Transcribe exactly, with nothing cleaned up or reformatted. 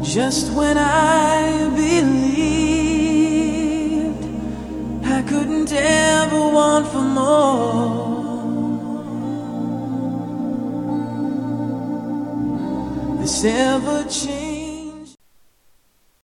Just when I believed I couldn't ever want for more, this ever-changing